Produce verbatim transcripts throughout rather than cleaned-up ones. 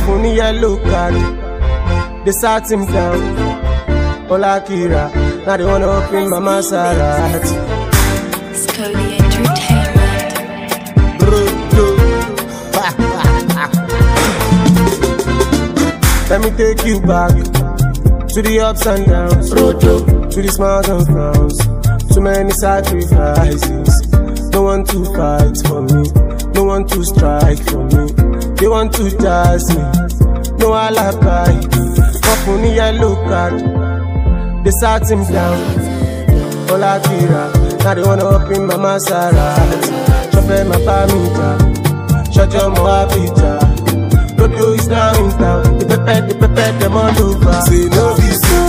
on the yellow card. They sat him down. Ola Kira, now they wanna open my Maserati. Scody Entertainment. Let me take you back to the ups and downs, to the smiles and frowns. Too many sacrifices. No one to fight for me, no one to strike for me. They want to jazz me, no alibi. Up on the yellow card, they sat him down. Ola Kira, now they wanna open my Maserati. Chop my pamita, shut your moabita. Rodeo is now in town. The pepper, the pepper, them all over. Say no be so.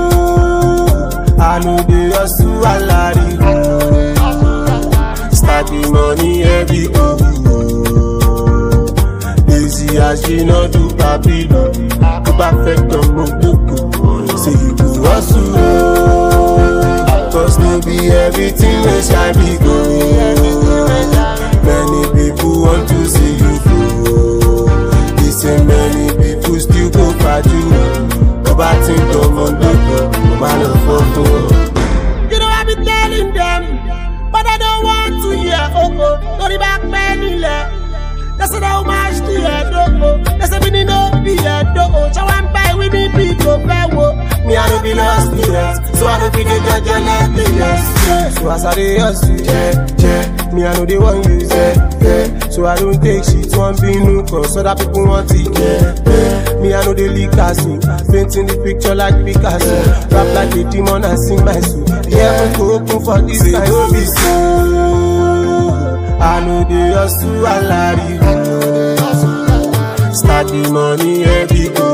I know they hustle a lot. Start the money every go. Easy as she no do papi. Go perfect on Mokoko. Say you do hustle. Cause no be everything we shall be going. Many people want to see you grow. Say many people still go for you. Go back to them on the go. Man of football. You know I be telling them, but I don't want to hear. Oh oh, don't back penny left. That's how much the head. Oh oh, that's a minute no be head. Oh oh, so I'm by with me people. Me I don't be lost yet, so I don't feel the judge and let me yes. So as I dey hustle, yeah, yeah. Me I know they want use it, yeah. So I don't take shit, one be new, cause other people want it, yeah, yeah. Me I know they leak as me, painting the picture like Picasso. Rap like a demon and sing my soul. Yeah, I'm go open for this time. Don't be so. I know they hustle a lot. Start the money every go.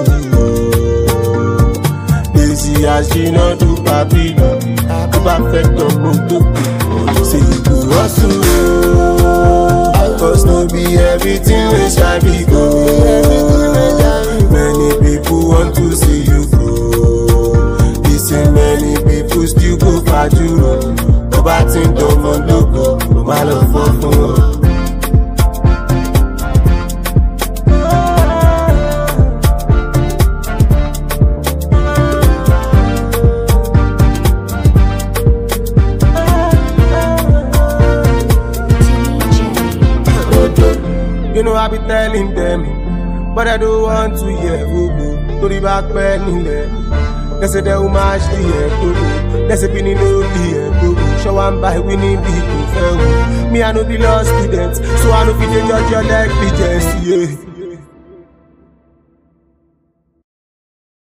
Easy as she no do papi. Go perfect on Mokoko. Say you do hustle. Cause no be everything we shall be going. Many people want to see you grow. Listen, many people still go for you. Go back to them on logo. No matter for fun. You know I be telling them, but I don't want to hear voodoo. To the back penny level. They say they will match the head to they say pinning no the head to show and buy winning people fair. Me I know be lost students, so I know be the judge your leg be just yeah.